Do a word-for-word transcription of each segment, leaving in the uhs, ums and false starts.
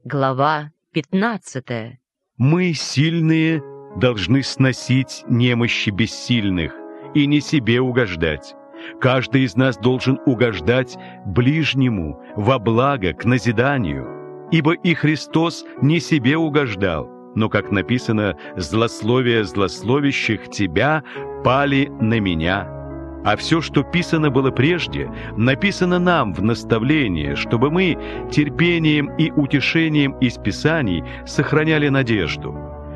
Глава пятнадцатая. Мы, сильные, должны сносить немощи бессильных и не себе угождать. Каждый из нас должен угождать ближнему во благо, к назиданию. Ибо и Христос не себе угождал, но, как написано, «злословие злословящих тебя пали на меня». А все, что писано было прежде, написано нам в наставление, чтобы мы терпением и утешением из Писаний сохраняли надежду.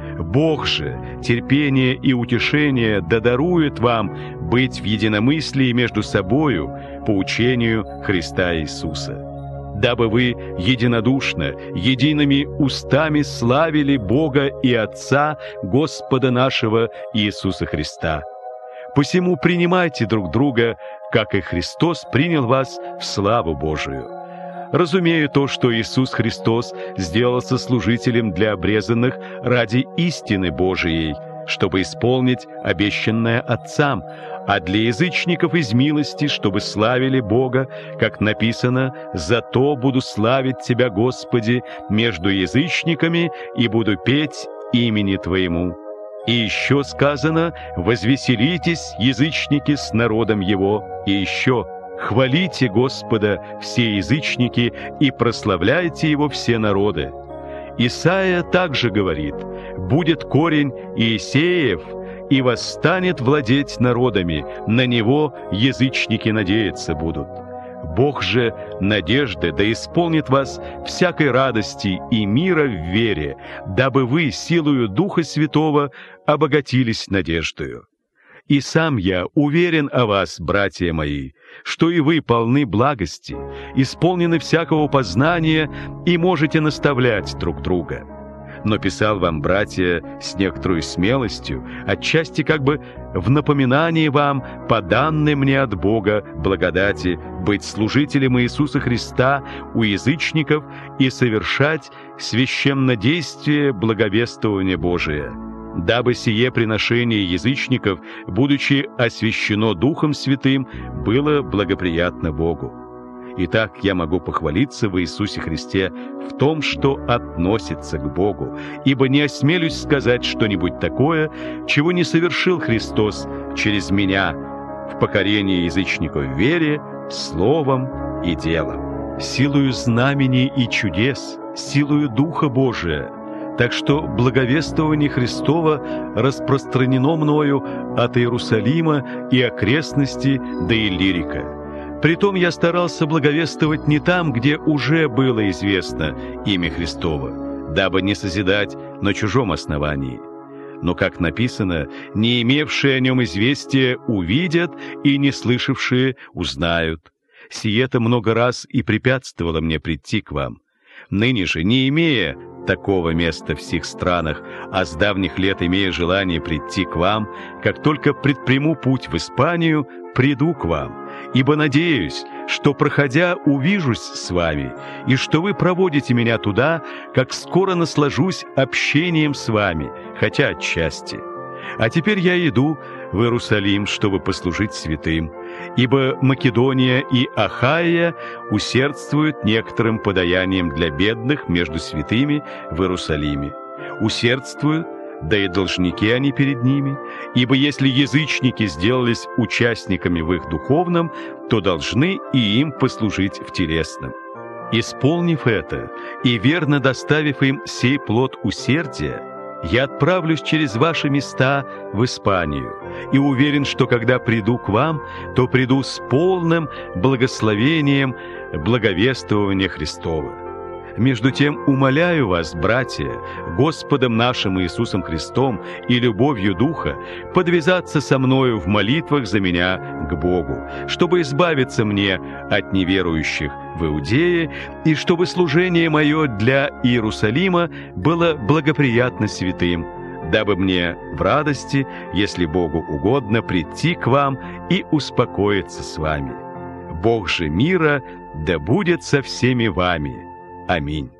Бог же терпение и утешение да дарует вам быть в единомыслии между собою по учению Христа Иисуса, дабы вы единодушно, едиными устами славили Бога и Отца Господа нашего Иисуса Христа. Посему принимайте друг друга, как и Христос принял вас в славу Божию. Разумею то, что Иисус Христос сделался служителем для обрезанных ради истины Божией, чтобы исполнить обещанное Отцам, а для язычников из милости, чтобы славили Бога, как написано: «Зато буду славить Тебя, Господи, между язычниками, и буду петь имени Твоему». И еще сказано: «Возвеселитесь, язычники, с народом Его». И еще: «Хвалите Господа, все язычники, и прославляйте Его все народы». Исайя также говорит: «Будет корень Иисеев, и восстанет владеть народами, на Него язычники надеяться будут». Бог же надежды да исполнит вас всякой радости и мира в вере, дабы вы силою Духа Святого обогатились надеждою. И сам я уверен о вас, братья мои, что и вы полны благости, исполнены всякого познания и можете наставлять друг друга. Но писал вам, братья, с некоторой смелостью, отчасти как бы в напоминании вам по данной мне от Бога благодати быть служителем Иисуса Христа у язычников и совершать священнодействие благовествования Божия, дабы сие приношение язычников, будучи освящено Духом Святым, было благоприятно Богу. Итак, я могу похвалиться в Иисусе Христе в том, что относится к Богу, ибо не осмелюсь сказать что-нибудь такое, чего не совершил Христос через меня в покорении язычников в вере, словом и делом, силою знамений и чудес, силою Духа Божия. Так что благовествование Христова распространено мною от Иерусалима и окрестностей до Иллирика. Притом я старался благовествовать не там, где уже было известно имя Христово, дабы не созидать на чужом основании. Но, как написано, не имевшие о нем известия увидят, и не слышавшие узнают. Сие-то много раз и препятствовало мне прийти к вам. Ныне же, не имея такого места в сих странах, а с давних лет имея желание прийти к вам, как только предприму путь в Испанию, приду к вам, ибо надеюсь, что, проходя, увижусь с вами, и что вы проводите меня туда, как скоро наслажусь общением с вами, хотя отчасти. А теперь я иду в Иерусалим, чтобы послужить святым, ибо Македония и Ахайя усердствуют некоторым подаянием для бедных между святыми в Иерусалиме. Усердствуют, да и должники они перед ними, ибо если язычники сделались участниками в их духовном, то должны и им послужить в телесном. Исполнив это и верно доставив им сей плод усердия, я отправлюсь через ваши места в Испанию и уверен, что когда приду к вам, то приду с полным благословением благовествования Христова. Между тем умоляю вас, братья, Господом нашим Иисусом Христом и любовью Духа, подвязаться со мною в молитвах за меня к Богу, чтобы избавиться мне от неверующих в Иудее, и чтобы служение мое для Иерусалима было благоприятно святым, дабы мне в радости, если Богу угодно, прийти к вам и успокоиться с вами. Бог же мира да будет со всеми вами. Аминь.